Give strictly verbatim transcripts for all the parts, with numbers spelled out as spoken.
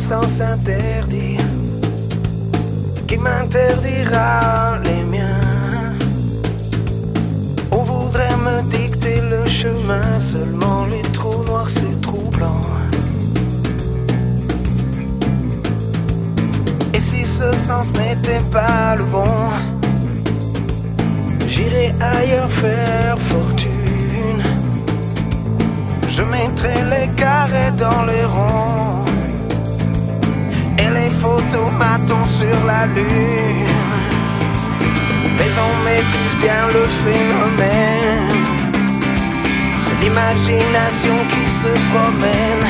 sens interdit qui m'interdira les miens. On voudrait me dicter le chemin, seulement les trous noirs c'est troublant. Et si ce sens n'était pas le bon, j'irai ailleurs faire fortune. Je mettrai les carrés dans les ronds et les photomatons sur la lune. Mais on maîtrise bien le phénomène, c'est l'imagination qui se promène.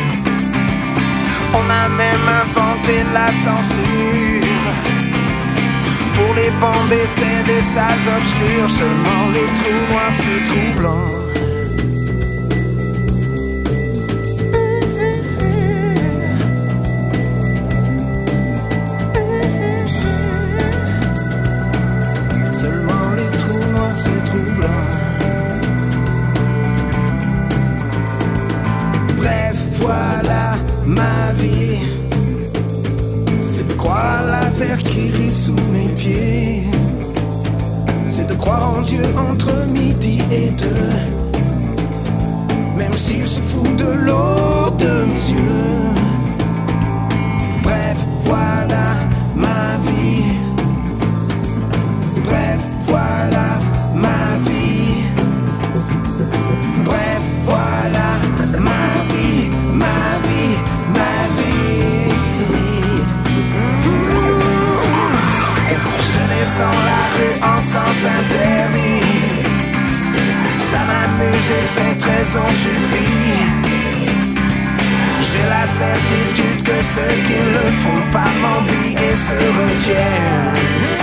On a même inventé la censure pour les bandes d'essai des salles obscures. Seulement les trous noirs c'est troublant. Seulement les trous noirs c'est troublant. Bref, voilà ma vie, c'est de croire à la terre qui rit sous mes pieds, c'est de croire en Dieu entre midi et deux, même s'il se fout de l'eau de mes yeux. Bref, voilà ma vie. Bref, voilà ma vie. Bref, voilà ma vie, ma vie, ma vie. Je descends la rue en sens interdit, ça m'amuse et cette raison suffit. J'ai la certitude que ceux qui le font pas m'envient et se retiennent.